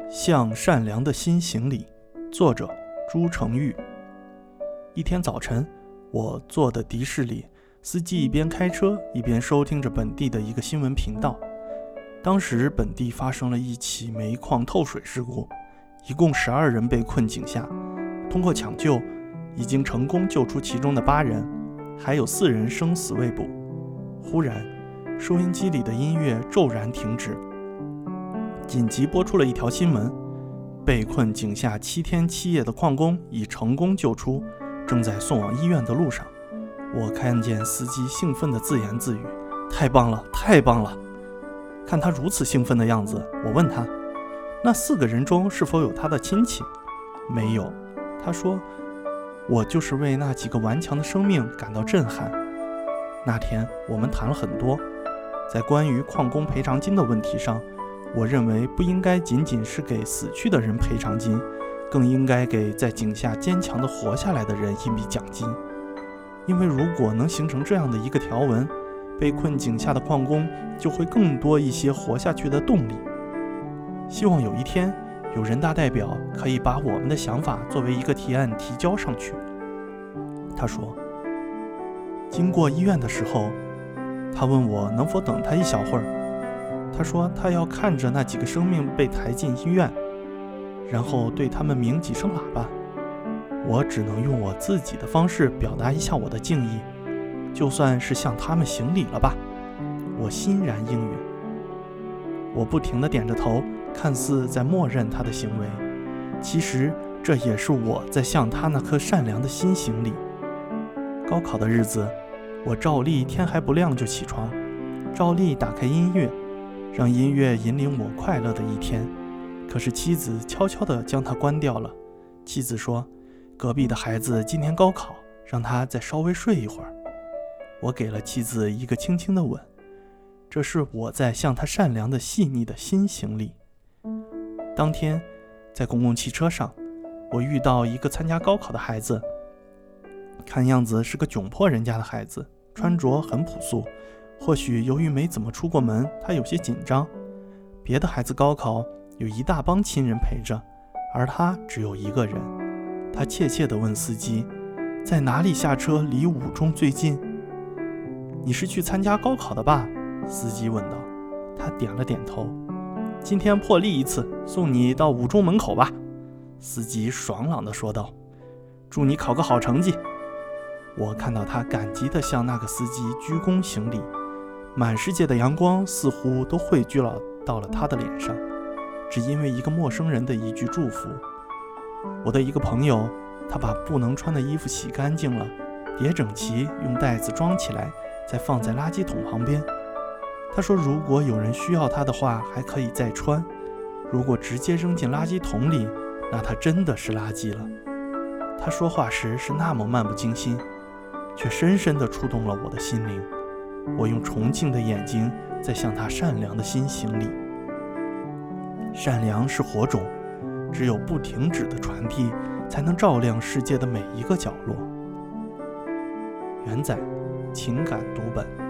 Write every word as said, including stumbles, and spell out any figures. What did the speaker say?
向善良的心行礼，作者朱成玉。一天早晨，我坐的的士里，司机一边开车一边收听着本地的一个新闻频道。当时本地发生了一起煤矿透水事故，一共十二人被困井下，通过抢救已经成功救出其中的八人，还有四人生死未卜。忽然收音机里的音乐骤然停止，紧急播出了一条新闻：被困井下七天七夜的矿工已成功救出，正在送往医院的路上。我看见司机兴奋地自言自语：太棒了，太棒了！看他如此兴奋的样子，我问他，那四个人中是否有他的亲戚？没有。他说，我就是为那几个顽强的生命感到震撼。那天我们谈了很多，在关于矿工赔偿金的问题上，我认为不应该仅仅是给死去的人赔偿金，更应该给在井下坚强地活下来的人一笔奖金。因为如果能形成这样的一个条文，被困井下的矿工就会更多一些活下去的动力。希望有一天有人大代表可以把我们的想法作为一个提案提交上去。他说，经过医院的时候，他问我能否等他一小会儿。他说他要看着那几个生命被抬进医院，然后对他们鸣几声喇叭。我只能用我自己的方式表达一下我的敬意，就算是向他们行礼了吧。我欣然应允。我不停地点着头，看似在默认他的行为，其实这也是我在向他那颗善良的心行礼。高考的日子，我照例天还不亮就起床，照例打开音乐，让音乐引领我快乐的一天。可是妻子悄悄地将它关掉了。妻子说，隔壁的孩子今天高考，让他再稍微睡一会儿。我给了妻子一个轻轻的吻，这是我在向她善良的细腻的心行礼。当天在公共汽车上，我遇到一个参加高考的孩子，看样子是个窘迫人家的孩子，穿着很朴素，或许由于没怎么出过门，他有些紧张。别的孩子高考有一大帮亲人陪着，而他只有一个人。他怯怯地问司机，在哪里下车离五中最近？你是去参加高考的吧？司机问道。他点了点头。今天破例一次，送你到五中门口吧。司机爽朗地说道。祝你考个好成绩。我看到他感激地向那个司机鞠躬行礼，满世界的阳光似乎都汇聚了到了他的脸上，只因为一个陌生人的一句祝福。我的一个朋友，他把不能穿的衣服洗干净了，叠整齐，用袋子装起来，再放在垃圾桶旁边。他说如果有人需要他的话，还可以再穿，如果直接扔进垃圾桶里，那他真的是垃圾了。他说话时是那么漫不经心，却深深地触动了我的心灵。我用崇敬的眼睛在向他善良的心行礼。善良是火种，只有不停止的传递，才能照亮世界的每一个角落。原载情感读本。